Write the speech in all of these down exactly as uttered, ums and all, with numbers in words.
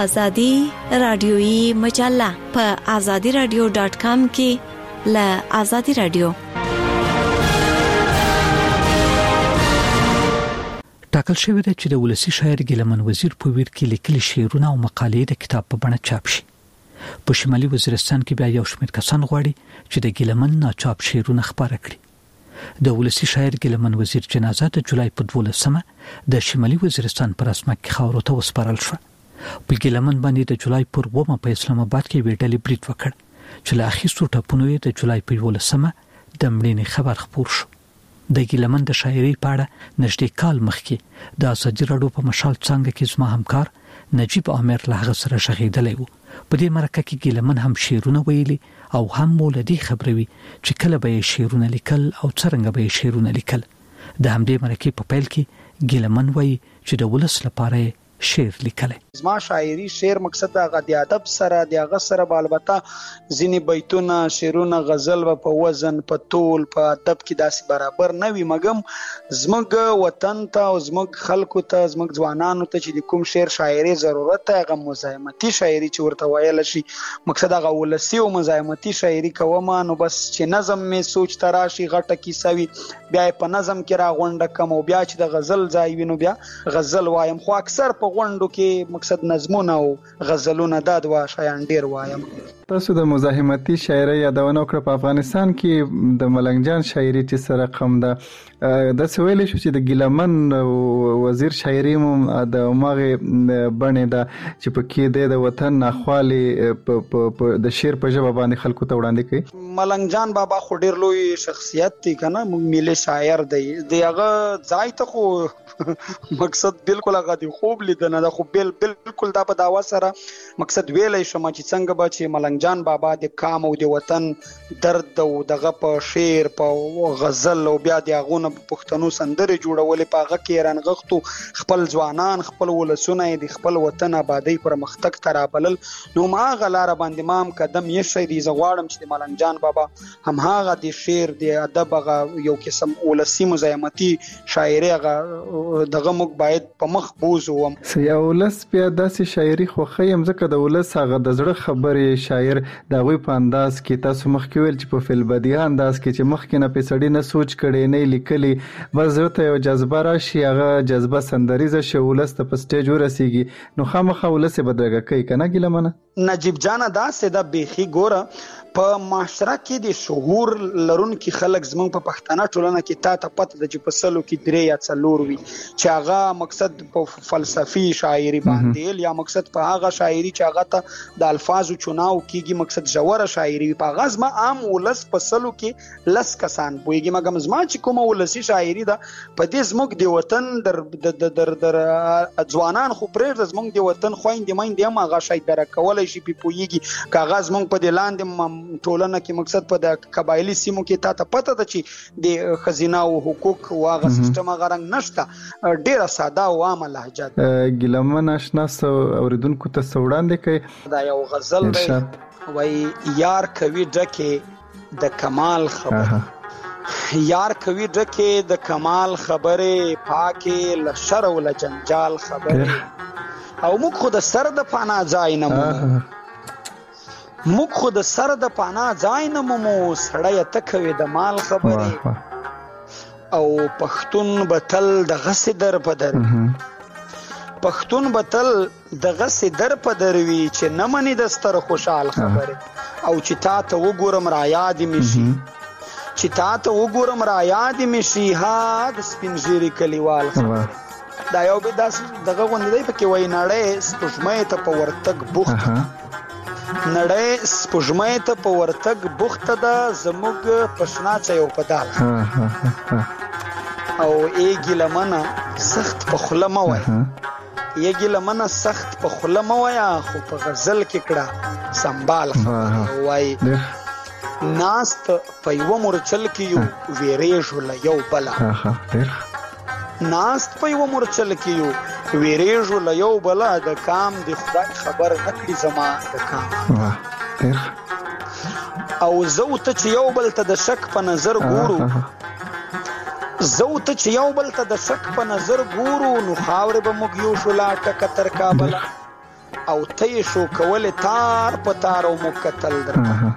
آزادی رادیویی مجله په آزادی رادیو ډاټ کام کې له آزادی رادیو. ټاکل شوی دی چې د ولسی شاعر ګیلمن وزیر په ویر کې لیکلي شعرونه او مقالې د کتاب په بڼه چاپ شي. په شمالي وزیرستان کې بیا یو شمېر کسان غواړي چې د ګیلمن ناچاپ شعرونه خپاره کړي. د ولسی شاعر ګیلمن وزیر جنازه د جولای په دولسمه د شمالي وزیرستان پر اسمه کې خاورو ته وسپارل شو. په ګیلمن باندې د جولای پر اوومه په اسلام آباد کې ویډلې بریټ وکړ چې له اخیستو ټاپونو د جولای په یولسمه د مړینې خبر خپور شو. د ګیلمن د شاعرۍ په اړه نږدې کال مخکې د ازادي راډیو په مشال څنګه کې زما همکار نجیب عامر له هغه سره شغیدلی و. په دې مرکه کې ګیلمن هم شعرونه ویلي او هم مولدي خبروي چې کله به شعرونه لیکل او څنګه به شعرونه لیکل. د همدې مرکه په پیل کې ګیلمن وایي چې د ولس لپاره شعر لیکل. زما شاعري شعر مقصد هغه د ادب سره د هغه سره به البته ځینې بیتونه شعرونه غزل و په وزن په طول په ادب کې داسې برابر نه وي، مګم زموږ وطن ته او زموږ خلکو ته زموږ ځوانانو ته چې د کوم شعر شاعري ضرورت دی هغه مزاحمتي شاعري چې ورته ویل شي مقصد هغه ولسی او مزاحمتي شاعري کوم نو بس چې نظم می سوچ تراشي غټه کیسه وي بیا په نظم کې را غونډه کم او بیا چې د غزل ځای وینو بیا غزل وایم، خو اکثر په غونډو کې مقصد نظمونه او غزلونه دا دوا شایان ډیر وایم. تاسو د مزاحمتي شاعرۍ یادونه وکړه. په افغانستان کې د ملنګ جان شاعري چې سره قم ده د سویل شو چې د ګیلمن وزیر شاعري مو د ماغه بڼه ده چې په کې د وطن ناخوالي د شعر په ژبه باندې خلکو ته وړاندې کوي. ملنګ جان بابا خو ډیر لوی شخصیت دی کنه، ملي شاعر دی. دغه ځای ته خو مقصد بالکل هغه دی خوب لیدنه ده، خو بل بالکل دا په داوا سره مقصد ویلې شم چې څنګه به چې ملنګ جان بابا د کام او د وطن درد او دغه په شعر په غزل او بیا د غونه پښتنو سندره جوړولې په هغه کې رنغښتو خپل ځوانان خپل ولسونه د خپل وطن آبادی پر مختک ترابلل. نو ما غلار باندې مام قدم یې شي دی زغواړم چې ملنګ جان بابا هم هغه د شعر د ادب هغه یو قسم ولسی مزاحمتي شاعري هغه دغه موږ باید په مخ بوزو. سیا ولس بیا داسې شاعري خو خیم ځکه د ولس هغه د زړه خبرې شاعر د غوي په انداز کې تاسو مخ کې ویل چې په فلبدی انداز کې چې مخ کې نه پېسړی نه سوچ کړي نه لیکلي بس ته یو جذبه راشي هغه جذبه سندریزه شو ولس ته په سټیج ورسیږي نو خامخا ولس بدرګه کوي کنه ګیلمنه. نجیب جان دا سده بيخي ګوره په معاشره کې د شعور لرونکي خلک زمونږ په پښتنه ټولنه کې تا ته پته د چې په سلو کې درې یا څلور وي چې هغه مقصد په فلسفي شاعري باندې یا مقصد په هغه شاعري چې هغه ته د الفاظو چناو کېږي مقصد ژوره شاعري په غاز ما عام ولس په سلو کې لس کسان پويږي مګم زما چې کومه ولسی شاعري ده په دې زموږ د وطن در در در ځوانان خو پرېږ زموږ د وطن خويندې مېندې هم هغه شاعر درکولای شي په پويږي کاغذ مونږ په دلاندې ټولنه کې مقصد په د قبایلی سیمو کې تا ته پته ده چې د خزینه او حقوق واغه سیستم غرنګ نشته ډیره ساده او عامه لهجه. ګیلمن آشنا اوریدونکو ته وړاندې کوي دا یو غزل دی وای یار کوي ډکه د کمال خبر یار کوي ډکه د کمال خبره پاکه لشر او لجنجال خبره او موږ خو د سر د پانا ځای نه مو موږ خو د سر د پانا ځای نه مو سړی ته کوي د مال خبره او پښتون بتل د غس در پدر پښتون بتل د غس در پدر وی چې نه منی د ستر خوشحال خبره او چې تا ته وګورم را یاد می شي چې تا ته وګورم را یاد می شي ها د سپینځيري کلیوال خبره دا یو به داس دغه غوندې دی پکې وای نړۍ سپوږمۍ ته په ورتګ بوخت نړۍ سپوږمۍ ته په ورتګ بوخت ده زموږ پښنا چا یو پدال او ایګی لمنه سخت په خله مو وای ایګی لمنه سخت په خله مو وای خو په غزل کې کړه سنبال وای ناست په یو مرچل کې یو ویریږو ل یو بلا ناست په یو مرچل کې یو ویریږو ل یو بلا د کام د خدای خبر نکړي زما د کام او زو ته چې یو بل ته د شک په نظر ګورو زو ته چې یو بل ته د شک په نظر ګورو نو خاورې به موږ یو شو لا ټکه تر کابل او ته شو کول تار په تار او مکتل درته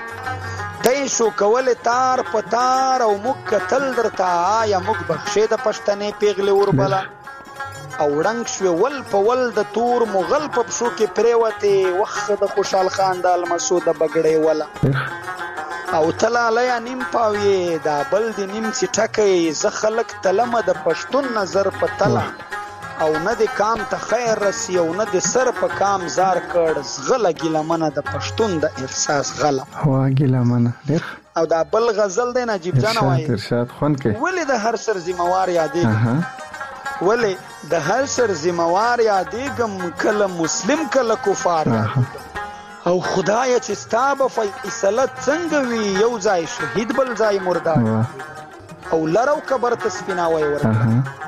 ته شو کول تار په تار او مکتل درته یا مک بخښه د پښتنې پیغله وربلا او رنگ شو ول په ول د تور مغل په شو کې پریوته وخت د خوشحال خان د المسود بغړې ولا او تلا لیا نیم پاوی دا بل د نیم سی ټکې ز خلق تلمه د پښتون نظر په تلا او نه د کام ته خیر رسی او نه د سر په کام زار کړ زغله ګلمنه د پښتون د احساس غلا وا ګلمنه ډیر او دا بل غزل دی نجیب جان وایي ارشاد خون کې ولې د هر سر ذمہوار یادې ولې د هر سر ذمہوار یادې ګم کله مسلم کله کفار او خدای چې ستاب فیصله څنګه وی یو ځای شهید بل ځای مردار او لرو کبر تسپیناوي ورته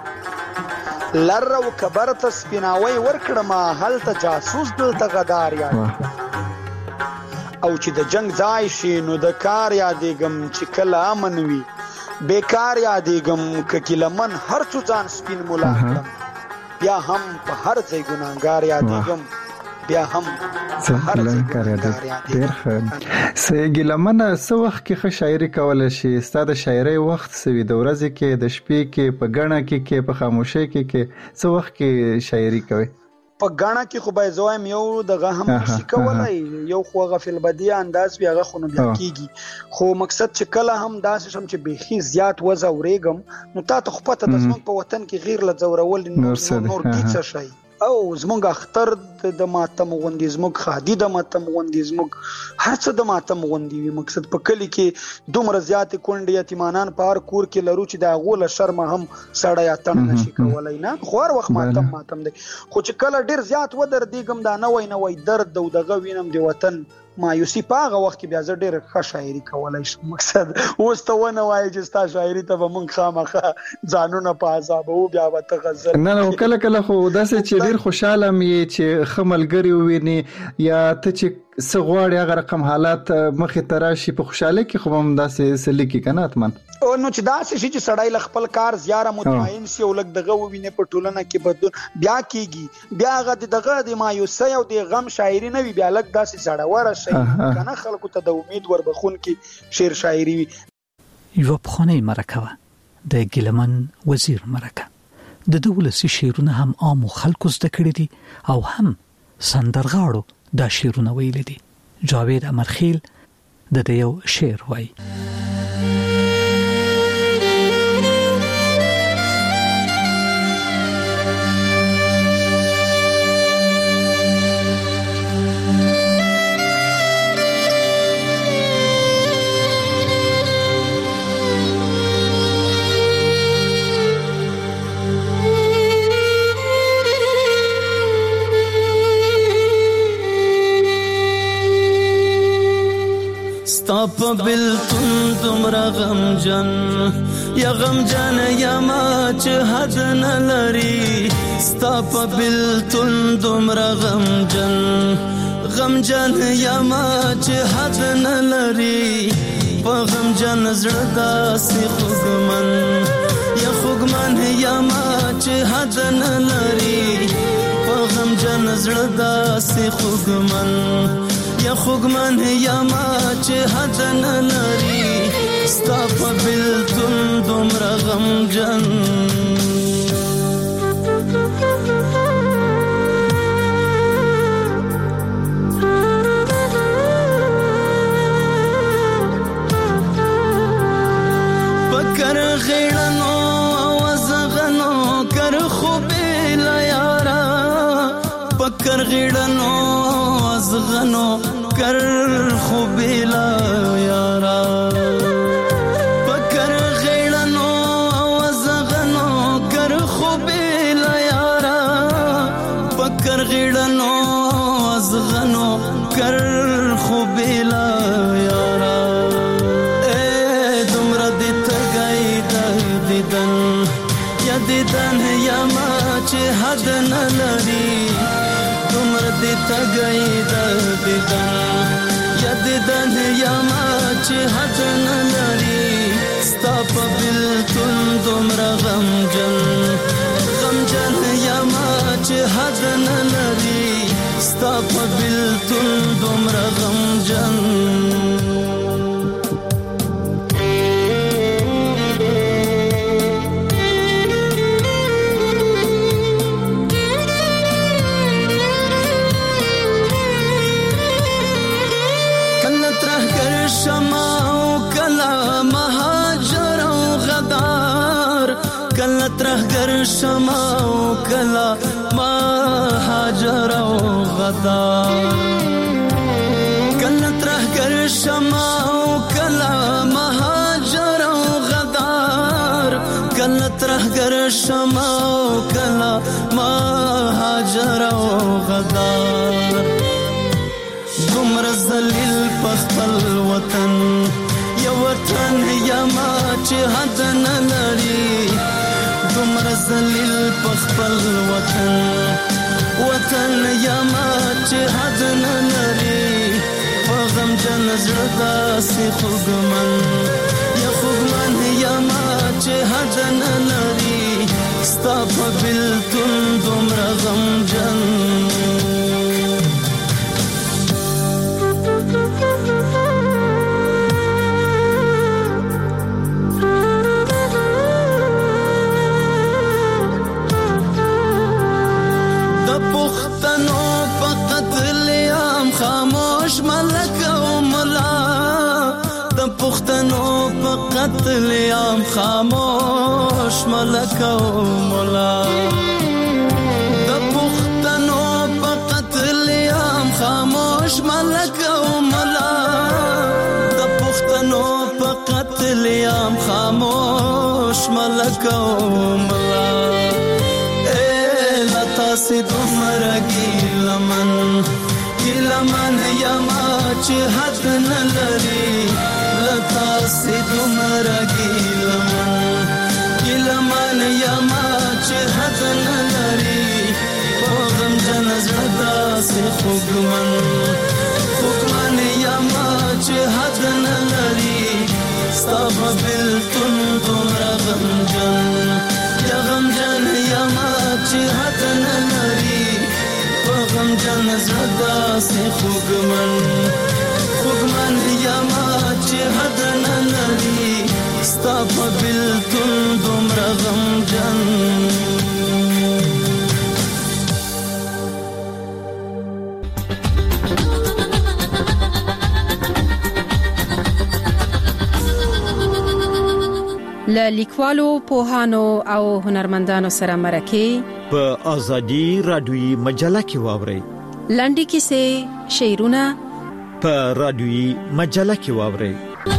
لرو کبر تسپیناوي ورکړه ما هل ته جاسوس دلته غدار یاد او چې د جنگ ځای شي نو د کار یادېږم چې کله امن وي بیکار یادېږم که کلمن هر څو ځان سپین مولا کړم بیا هم په هر ځای ګناهګار یادېږم بیا هم هر ځای ډېر ښه سه ګلمنه څه وخت کې ښه شاعري کولی شي ستا د شاعرۍ وخت څه وي د ورځې کې د شپې کې په ګڼه کې کې په خاموشۍ کې کې څه وخت کې شاعري کوي په ګڼه کې خو باید زوایم یو دغه هم نشي کولی یو خو هغه فلبدیه انداز وي هغه خو نو بیا کېږي خو مقصد چې کله هم داسې شم چې بیخي زیات وځورېږم نو تا ته خو پته ده زموږ په وطن کې غیر له ځورول نور څه شی او زمونږ اختر د ماتم غوندې زمونږ خادي د ماتم غوندې زمونږ هر څه د ماتم غوندې وي مقصد په کلی کې دومره زیاتې کونډې یتیمانان په هر کور کې لرو چې د هغو له شرمه هم سړی اتڼ نشي کولی نه خو هر وخت ماتم ماتم دی خو چې کله ډېر زیات ودردېږم دا نوی نوی درد او دغه وینم د وطن مایوسي په هغه وخت کې بیا زه ډېره ښه شاعري کولی شم مقصد اوس ته ونه وایې چې ستا شاعري ته به مونږ خامخا ځانونه په عذابوو بیا به ته غزل نه نه کله کله خو داسې چې ډېر خوشحاله م یې چې ښه ملګري ووینې یا ته چې څه غواړې هغه رقم حالات مخې ته راشي په خوشحالۍ کې خو هم داسې څه لیکي که نه حتمن نو چې داسې شي چې سړی له خپل کار زیاره مطمئن سي او لږ دغه ووینې په ټولنه کې بدلون بیا کېږي بیا هغه د دغه د مایوسۍ او د غم شاعري نه وي بیا لږ داسې زړوره شي که نه خلکو ته د امید وربخونکي شعر شاعري وي یوه پخوانۍ مرکه وه د ګیلمن وزیر مرکه د ده ولسي شعرونه هم عامو خلکو زده کړي دي او هم سندرغاړو دا شعرونه ویلي دي جاوید امرخیل د ده یو شعر وایي ستاپ بلتون دمرا غمجن یا غمجن یا ما چه حد نلری ستاپ بلتون دمرا غمجن غمجن یا ما چه حد نلری پا غمجن زردا سی خوگمن یا خوگمن یا ما چه حد نلری پا غمجن زردا سی خوگمن یا خوگمن یا ما چه حد نلری ستا په بلتون دومره غمجن پکر غیړنو وزغنو کر خوبې لا یارا پکر غیړنو وزغنو کر خوبې لا یارا پکر غیړنو وزغنو کر خوبې لا یارا پکر غیړنو وزغنو کر خوبې لا یارا اے دمر دې تګای د دیدن یا دیدن یا ما چې حد نه لري دمر دې تګای د دیدن یا دیدن یا ما چې حد نه لري ستا په بلتون دومره غمجن غمجن یا ما چې حد نه لري ستا په بلتون دومره غمجن ترهګر شمع او کلا مهاجر او غدار کله ترهګر شمع او کلا مهاجر او غدار کله ترهګر شمع او کلا مهاجر او غدار دومره ذلیل په خپل وطن یو وطن یما چې حد نه لري دومره ذلیل په خپل وطن وطن یما چې حد نه لري په غمجن زړه داسې خوږمن یا خوږمن یما چې حد نه لري ستا په بلتون دومره غمجن خاموش ملک او ملا د پښتنو په قتل عام خاموش ملک او ملا د پښتنو په قتل عام خاموش ملک او ملا د پښتنو په قتل عام خاموش ملک او ملا اے لتا سي دومره ګیلمن ګیلمن یما چې حد نه لري لتا سي دومره ګیلمن ګیلمن یما چې حد نه لري په غمجن زړه داسې خوږمن خوږمن یما چې حد نه لري ستا په بلتون دومره غمجن یا غمجن یما چې حد نه لري غمجن زړه داسې خوږمن خوږمن یما چې حد نه لري ستا په بلتون دومره غمجن له لیکوالو پوهانو او هنرمندانو سره مرکه په ازادي رادیوي مجله کې واوري لنډي کیسې شعرونه په رادیوي مجله کې واوري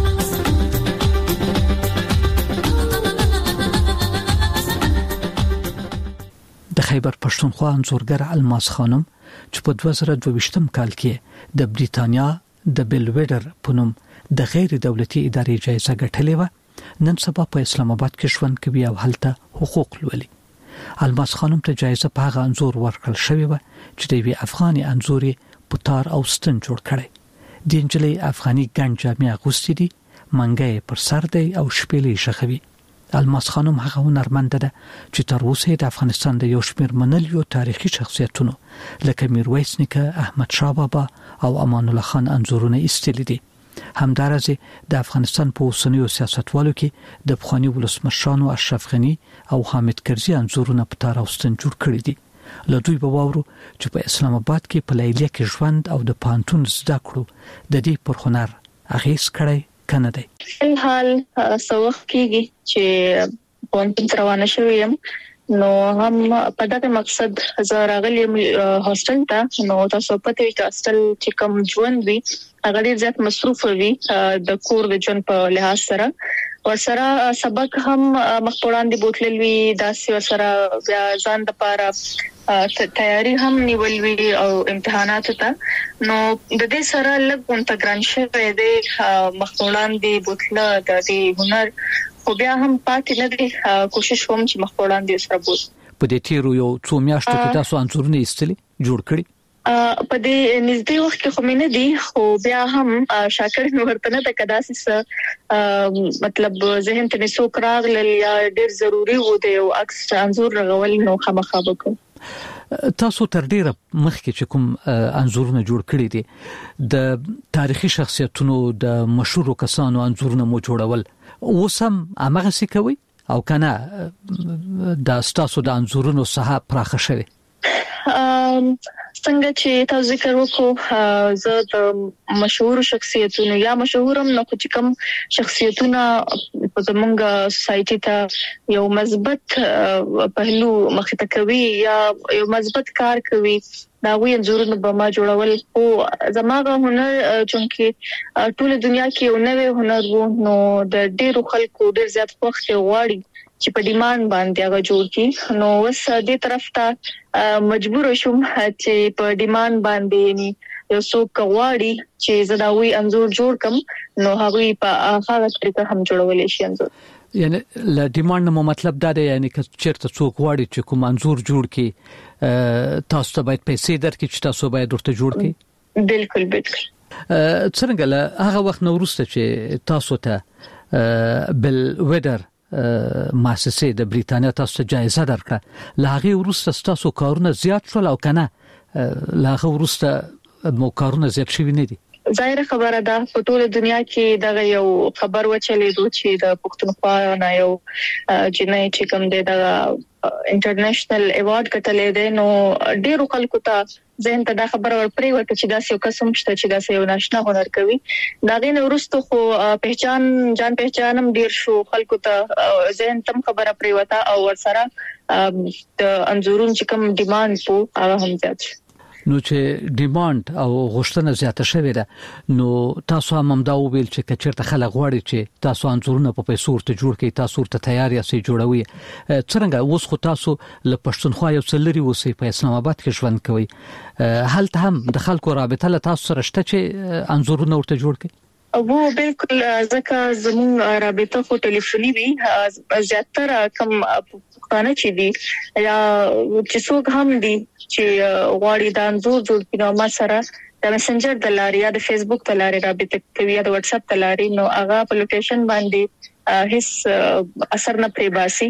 د خیبر پښتونخوا انځورګر الماس خانم چې په دوه زره دوه ویشتم کال کې د بریتانیا د بیلویډر په نوم د غیر دولتي ادارې جایزه ګټلې و نن سبا په اسلام آباد کې ژوند کوي او هلته حقوق لولي الماس خانم ته جایزه په هغه انځور ورکړل شوې و چې د وی افغاني انځوري پوتار او ستن جوړ کړي د انجلي افغاني ګڼ جامې اغوستې دي منګي پر سر دی او شپېلې شخوي الماس خانم هغه هنرمند ده چې تر اوسه د افغانستان د یو شمېر منليو تاریخي شخصیتونو لکه میرویس نیکه احمد شاه بابا او امان الله خان انځورونه ایستلي دي همدارسه د افغانستان په اوسنیو سیاستوالو کې د بخوانی ولسمشرانو اشرف غنی او حامد کرزي انځورونه په تار اوستن جوړ کړی دي له دوی په واورو چې په اسلام آباد کې په لیلیه کې ژوند او د پانتون زده کړو د دې پر هنر اغیز کړی کنه دی الحال سوخ کېږي چې پانتون روانه شوم نو هم په دغه مقصد زه راغلم هاستل ته نو تاسو پته وي چې هاستل چې کوم ژوند وي هغه ډیر زیات مصروف وي د کور د ژوند په لحاظ سره ورسره سبق هم مخوړان دي بوتل وی داسې ورسره بیا ځان د پاره تیاری هم نیول وی او امتحانات ته نو د دې سره لږ انټګران شوی دی مخوړان دي بوتل د دې هنر خو بیا هم پاتې نه دي کوشش کوم چې مخوړان دي سره بوت په دې تیرو یو څو میاشتو کې تاسو انځورونه ایستلي جوړ کړی په دې نږدې وخت کې خو مینه دي خو بیا هم شاکر نو ورته نه د کداسې مطلب ذهن ته نسو کراغل یا ډیر ضروری و دی او عکس انځور رغول نو خامخا وکړو تاسو تر ډیره مخکې چې کوم انزورونه جوړ کړی دي د تاریخي شخصیتونو د مشهور کسانو انزورونه مو جوړول اوسم هغه څه کوي او کنه د تاسو د انزورونو صحه پراخه شوی؟ څنګه چې تاسو ذکر وکړو زه د مشهور شخصیتونو یا مشهورم نه چې کوم شخصیتونه په زمونږ سوسايټي ته یو مثبت پهلو مخې ته کوي یا یو مثبت کار کوي دا وی انزورونه به ما جوړول او زماغه هنر چې ټول دنیا کې یو نوې هنر وو نو د ډیرو خلکو ډیر زیات وخت غواړي چې په ډیماند باندې هغه جوړ کی نو وس دې طرف ته مجبور شوم چې په ډیماند باندې یو څوک غواړي چې زداوی انزور جوړ کم نو هغه په هغه طریقه هم جوړولې شي انزور. یعنی ل ډیماند نو مطلب دا دی یعنی چې چیرته څوک غواړي چې کوم انزور جوړ کی تاسو ته باید پیسې درکړي چې تاسو باید ورته جوړ کی؟ بالکل بالکل. څنګه له هغه وخت نو وروسته چې تاسو ته بل ویدر مؤسسه د بریتانیا تاسو ته جایزه درکړه لاغه ورسته تاسو کارونه زیات شول او کنه لاغه ورسته مو کارونه زیات شوي نه دي؟ ظاهر خبره ده په ټوله دنیا کې دا یو خبر وچلېدو چې د پښتونخوا نه یو جنای چې کوم دی دا انټرنیشنل ایوارډ کټلې ده نو ډیرو خلکو ته ځین ته دا خبر ورپرې وته چې دا یو قسم شته چې دا یو ناشنا هنر کوي دا غین ورستو خو پہچان جان پہچانم ډیر شو خلکو ته ځین تم خبره پرې وته او ورسره د انزورون چې کوم ډیماند په هغه هم زیات نو چې ډیماند او غوښتنه زیاته شوې ده نو تاسو هم دا ویل چې کچرته خلک غواړي چې تاسو انزورونه په پیسو ورته جوړ کړئ تاسو ورته تیار یاست جوړوي څنګه اوس خو تاسو له پښتونخوا یو څلري اوسئ په اسلام آباد کې ژوند کوي هلته هم د خلکو رابطه له تاسو سره شته چې انزورونه ورته جوړ کړئ؟ وو بالکل ځکه زمون رابطه خو ټلیفوني وی زیاتره کم پښتانه چې دي یا چې څوک هم دي چې غواړي د انزور جوړ کړي ما سره د میسنجر د لارې یا د فیسبوک د لارې رابطه کوي یا د واتس اپ د لارې نو هغه په لوکیشن باندې هیڅ اثر نه پرې باسي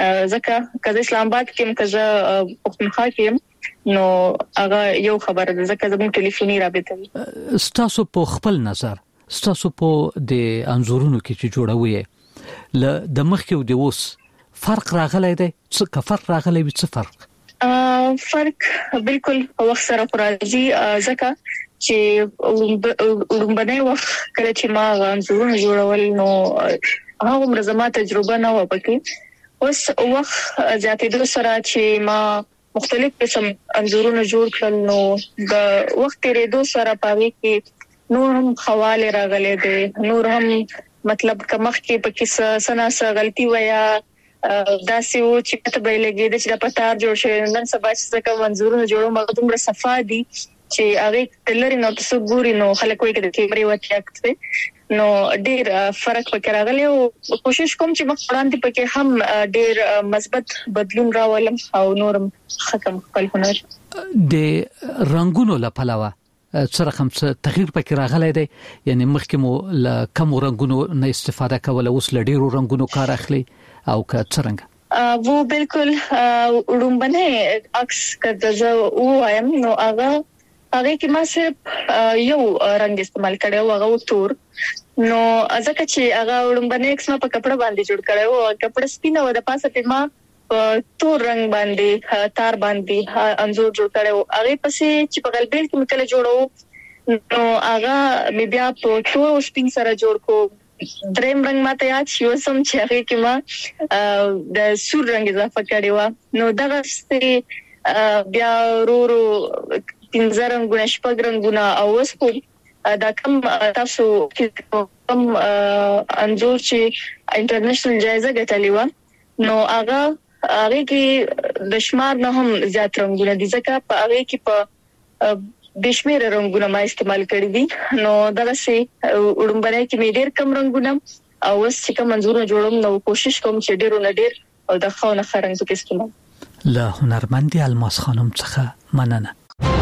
ځکه کله اسلام آباد کې مکزه پښتونخوا کې نو هغه یو خبره ده ځکه زموږ ټلیفوني رابطه وي. تاسو په خپل نظر ستاسو په د انزورونو کې چې جوړوي ل د مخکې او د اوس فرق راغلی دی څه فرق راغلی وي څه فرق؟ فرق بالکل وخت سره راځي ځکه چې ورمبنه وخت کله چې ما انزورونه جوړول نو هغه مرزمه تجربه نه و پکې اوس وخت زیاتېدو سره چې ما مختلف قسم انزورونه جوړ کړل نو د وخت تیریدو سره پاره کې نور هم خواله راغلي دي نور هم مطلب کمخ کې پکې سناسه غلطي ویا داسې و چې پته به لګي د چې پتار جوړ شي نن سبا چې کوم منظورونه جوړو مګ دومره صفا دي چې هغه تلری نو تاسو ګوري نو خلک وایي چې کیمرې وتیاکته نو ډیر فرق پکې راغلی او کوشش کوم چې مخ وړاندې پکې هم ډیر مثبت بدلون راولم او نورم ختم خپل هنر د رنگونو لپاره سره هم څه تغییر پکې راغلی دی یعنی مخکې مو ل کم رنگونو نه استفاده کوله اوس ل ډیرو رنگونو کار اخلي او که څنګه؟ وو بالکل وړومبنه عکس کړه او ایم نو هغه هغه کې ما صرف یو رنگ استعمال کړو هغه تور نو ځکه چې هغه وړومبنه عکس ما په کپڑا باندې جوړ کړو او کپڑا سپینه و د پاسه په ما تور رنگ باندې تار باندې انزور جوړ کړو هغه پسې چې په غلبیل کې مکله جوړو نو هغه می بیا په تور سپین سره جوړ کو دریم رنگ ماته یاد شو سم چې هغه کې ما د سور رنگ اضافه کړو نو دغه ستې بیا ورو پنځه رنگونه شپږ رنگونه او اوس په دا کوم تاسو کوم انزور چې انټرنیشنل جایزه ګټلې و نو هغه هغه کې د شمار نه هم زیات رنگونه دي ځکه په هغه کې په بشمیر رنگونه ما استعمال کړی دي نو دغه سي وړمبنه کې مې ډېر کم رنگونه او اوس چې کوم منظور جوړوم نو کوشش کوم چې ډېر نه ډېر او د خاونه خرنګ کې استعمال له هنرمندي الماس خانم څخه مننه.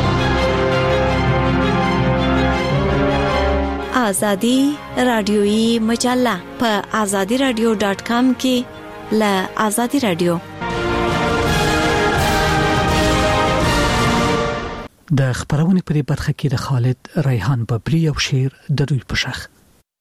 آزادی رادیویی مجله په آزادی رادیو ډاٹ کام کې له آزادی رادیو د خبرونې په دې برخه کې د خالد ریحان ببری او شعر د دوی په شخ.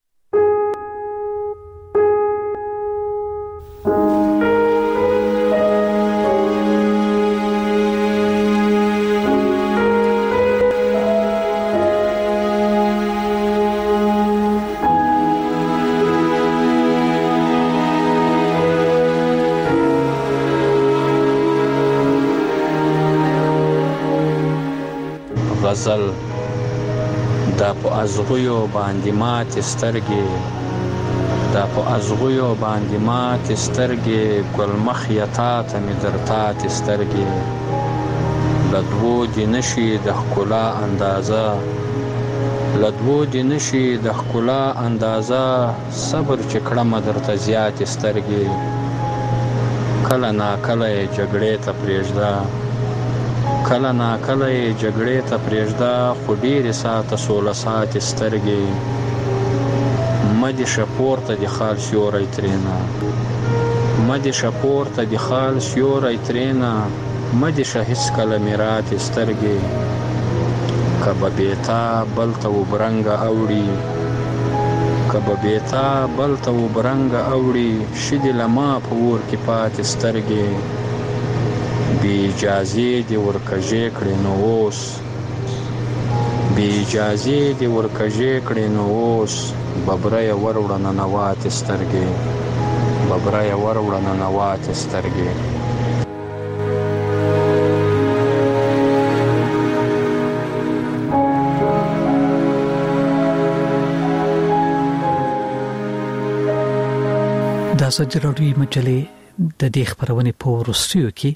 غزل دا په ازغیو باندې مات سترګې دا په ازغیو باندې مات سترګې ګل مخ یتا ته می درتات سترګې لدوو دی نشي د ښکلا اندازه لدوو دی نشي د ښکلا اندازه صبر چې کړم درته زیات سترګې کله نا کله جګړې ته پرېږده کله نا کله جګړې ته پرېږده خو ډېرې ساعته سوله ساعتې سترګې مدې شه پورته د خال سیوری ترېنه مدې شه پورته د خال سیوری ترېنه مدې شه هېڅکله مې راتې سترګې که به بېتا بل ته وبرنګه اوړي که به بېتا بل ته وبرنګه اوړي شي دې له ما په اور کې پاتې سترګې بی اجازه دی ورکجې کړې نو اوس بی اجازه دی ورکجې کړې نو اوس ببرای وروړه ننوات سترګې ببرای وروړه ننوات سترګې. دا سجراډي مجلې د دې خبرونه په وروستیو کې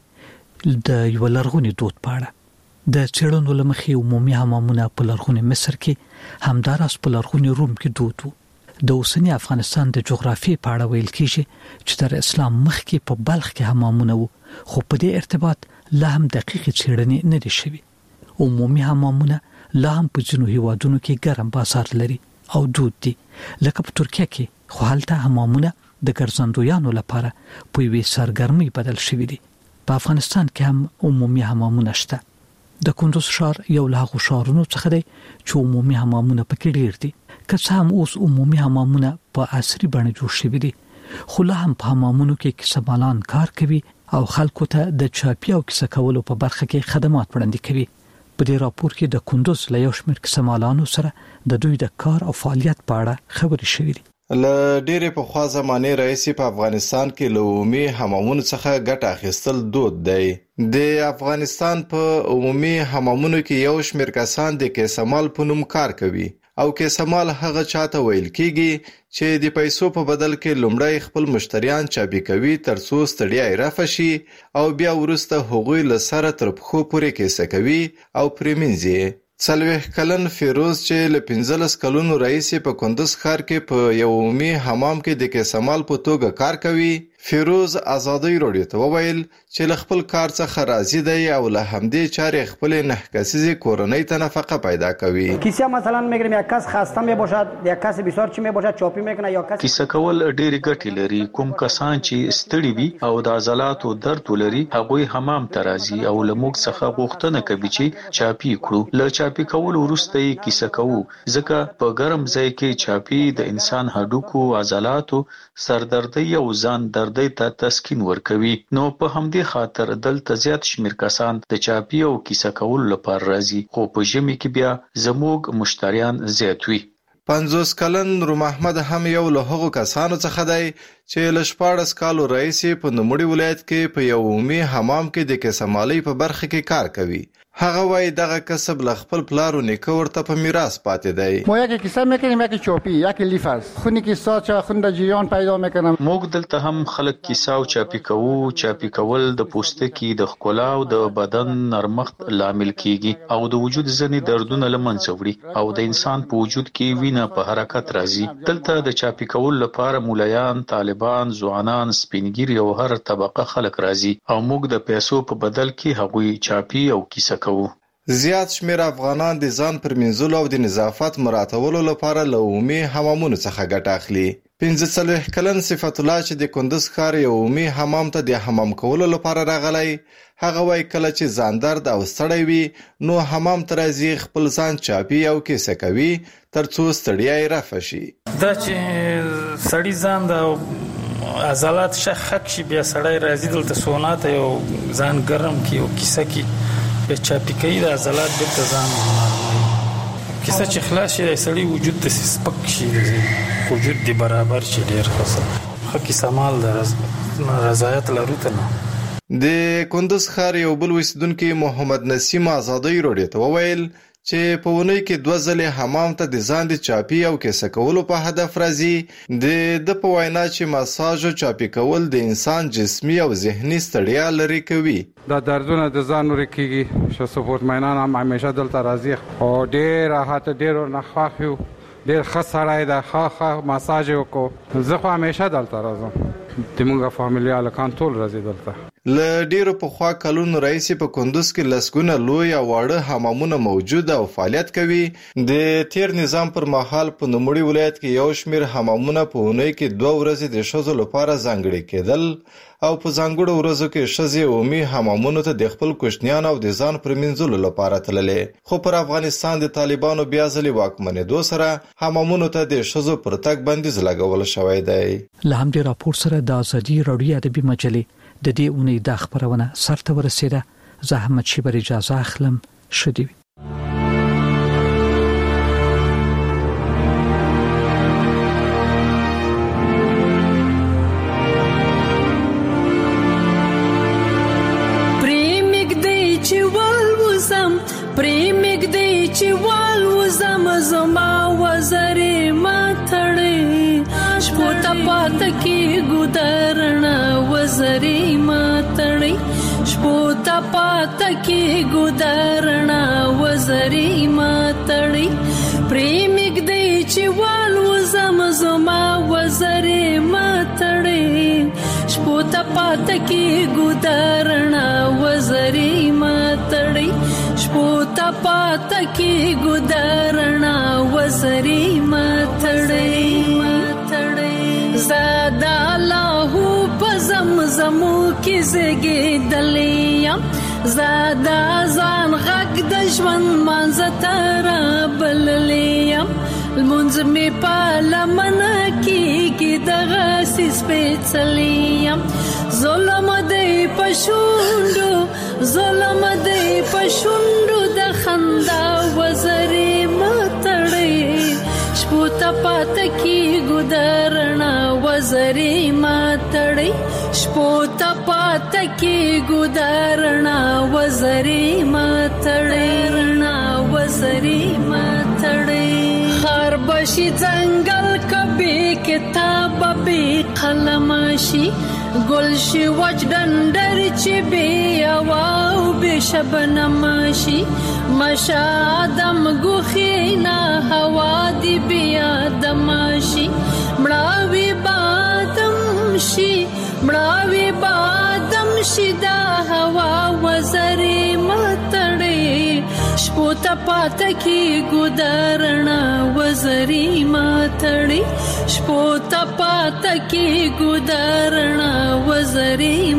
د یو لرغونی دود پاړه د چړونو لمخې عمومي حمامونه په لرغونی مصر کې همداراس په لرغونی روم کې دود وو. د اوسنی افغانستان د جغرافیې پاړه ویل کېږي چې تر اسلام مخکې په بلخ کې حمامونه وو، خو په دې ارتباط لا هم دقیق څېړنې نه دي شوي. عمومي حمامونه لا هم په ځینو هیوادونو کې ګرم بازار لري او دود دي، لکه په ترکیه کې، خو هلته حمامونه د ګرځندویانو لپاره په یوې سرګرمۍ بدل شوي دي. په افغانستان کې هم عمومي حمامونه شته. د کندوز ښار یو له هغو ښارونو څخه دی چې عمومي حمامونه پکې ډېر دي. که څه هم اوس عمومي حمامونه په عصري بڼه جوړ شوي دي، خو لا هم په حمامونو کې کیسهمالان کار کوي او خلکو ته د چاپي او کیسه کولو په برخه کې خدمات وړاندې کوي. په دې راپور کې د کندوز له یو شمېر کیسهمالانو سره د دوی د کار او فعالیت په اړه خبرې شوې دي. له ډېرې پخوا زمانې راهیسې په افغانستان کې له عمومي حمامونو څخه ګټه اخیستل دود دی. د افغانستان په عمومي حمامونو کې یو شمېر کسان د کیسهمال په نوم کار کوي او کیسهمال هغه چاته ویل کېږي چې د پیسو په بدل کې لومړی خپل مشتریان چابي کوي ترڅو ستړیا یې رفع شي او بیا وروسته هغوی له سره تر پښو پورې کیسه کوي او پرې مینځي. څلوېښت کلن فیروز چې له پنځلس کلونو راهیسې په کندوز ښار کې په یو عمومي حمام کې د کیسهمال په توګه کار کوي، فیروز آزادۍ راډیو ته وویل چې له خپل کار څخه راضي دی او له همدې چارې خپل نه کسیزې کورنۍ ته نفقه پیدا کوي. کیسه مثلا میگیریم یک کس خسته می باشد، یک کس بسیار چی می باشد چاپی میکنه یا کس کیسه کول ډېری ګټې لري. کوم کسان چې ستړي وي او د عضلاتو درد ولري هغوی حمام ته راځي او له موږ څخه غوښتنه کوي چې چاپی کړو. له چاپی کول وروسته یې کیسه کوو، ځکه په ګرم ځای کې چاپی د انسان هډوکو، عضلاتو، سردردۍ او ځان دردۍ ته تسکین ورکوي. نو په همدې خاطر دلته زیات شمیر کسان د چاپی او کیسه کول لپاره راځي، خو په ژمي کې بیا زموږ مشتریان زیات وي. پنځوس کلن روم احمد هم یو له هغو کسانو څخه دی چې له شپاړس کالو راهیسې په نوموړي ولایت کې په یو عمومي حمام کې د کیسهمالۍ په برخه کې کار کوي. هغه وایي دغه کسب له خپل پلار و نیکه ورته په میراث پاتې دی. ما یکی کیسه میکنیم، یکی چاپی، یکی لیف است. خونی کیسه چا خون د جریان پیدا میکنم. موږ دلته هم خلک کیسه او چاپی کوو. چاپی کول د پوستکي د ښکلا او د بدن نرمښت لامل کیږي او د وجود ځینې دردونه له منځه وړي او د انسان په وجود کې وینه په حرکت راځي. دلته د چاپی کول لپاره مولایان، طالبان، ځوانان، سپینګیري او هر طبقه خلک راځي او موږ د پیسو په بدل کې هغوی چاپی او کیسه کوو. زیات شمیر افغانان د ځان پر منځلو او د نظافت مراعاتولو لپاره له عمومي حمامونو څخه ګټه اخلي. پنځه څلوېښت کلن صفت الله چې د کندز ښار یو عمومي حمام ته د حمام کولو لپاره راغلی، هغه وایي کله چې ځان درد او ستړی وي نو حمام ته راځي، خپل ځان چاپي او کیسه کوي تر څو ستړیا یې رفع شي. دا چې سړی ځان د عضلات شخک شي بیا سړی راځي دلته سونا ته یو ځان ګرم کی او کیسه کی بیا چاپي کوي د عضلات بیرته ځان نارملوي. کیسه چې خلاص شي سړی وجود د سپک شي، وجود دی برابر شي، ډیر ښه کیسه مال د رضایت لرو ته نه. د کندز ښار یو بل اوسیدونکي محمد نسیم آزادۍ راډیو ته وویل چې په ونې کې دوه ځلې حمام ته د ځان د چاپي او کیسه کولو په هدف راځي. د د په وینا چې مساج او چاپي کول د انسان جسمي او ذهني ستړیا لري کوي. دا دردونه د ځان لري کیږي چې سپورت مینان هم همیشه دلته راځي او ډیر راحت ډیر نه خاخیو ډیر خسړای دا خاخه مساج وکړو. زه خو همیشه دلته راځم، دموږه فامیلیال کان ټول راځي دلته. ل ډیرو په خوا کلونو راځي په کندوز کې لسګونه لوی او واړه حمامونه موجود او فعالیت کوي. د تیر نظام پر مهال په نوموړي ولایت کې یو شمیر حمامونه په اونۍ کې دوه ورځې د ښځو لپاره ځانګړي کېدل او په ځانګړو ورځو کې ښځې عمومي حمامونو ته د خپل کوچنیان او د ځان پرمینځلو لپاره تللې. خو پر افغانستان د طالبانو بیا ځلې واکمنېدو سره حمامونو ته د ښځو پر تګ بندیز لګول شوی دی. له همدې راپور سره د ازادي راډیو ادبي مجلې د دې اونۍ د خبرونه سرته ورسېده. زه احمد شیبر اجازه اخلم. شدی پریمګ دی چې والوزم پریمګ دی چې والوزم زما وزرې ما تړې شپوته پات کې ګودرنا وزرې ما تړې شپوته پات کې ګودرنا وزرې ما تړې پریمګ دی چې والوزم زما وزرې ما تړې شپوته پات کې ګودرنا وزرې ما تړې شپوته پات کې ګودرنا وزرې ما تړې زادا لاهو پزمزمو کې زګې دلیم زادا ځان غږ د ژوند منځ تر بللیم المنځ می پالمن کې دغه سیس پېڅلیم ظلم دی پښوندو ظلم دی پښوندو د خندا وزرې ماتړې شپوته پات کې ګودرنا وزرې ماتړې شپوته پات کې ګودرنا وزرې ماتړې وزرې ماتړې خر بشي ځنګل کبي کتاب به قلم شي گل شي وچ ډندر چې بیا واو به شبنم شي مشادم غخینا هوا دی بیا دمشي مړاوي بادم شي مړاوي بادم شي دا هوا وزرې ماتړې شپوته پات کې ګودرنا وزرې ماتړې شپوته پات کې ګودرنا وزرې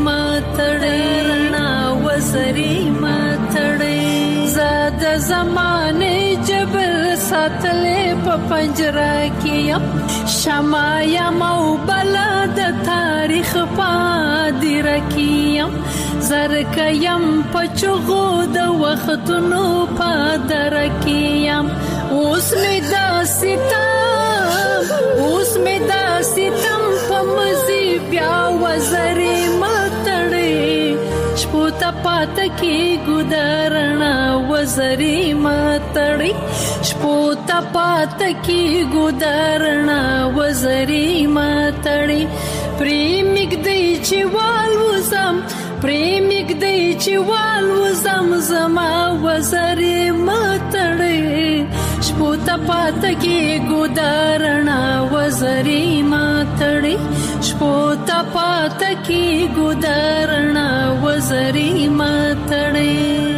ماتړې وزرې ماتړې زاد زمانه جبل ساتلې په پنجره کې شمع یم او بلا د تاریخ پادر کیم زرک یم پچغو د وختونو پادر کیم اوس می دا ستم اوس می دا ستم په مزي بیا وزرې ماتړې شپوته پات کې ګودرنا وزرې ماتړې شپوته پات کې ګودرنا وزرې ماتړې پریمګ دی چې والوزم پریمګ دی چې والوزم زما وزرې ماتړې شپوته پات کې ګودرنا وزرې ماتړې شپوته پات کې ګودرنا وزرې ماتړې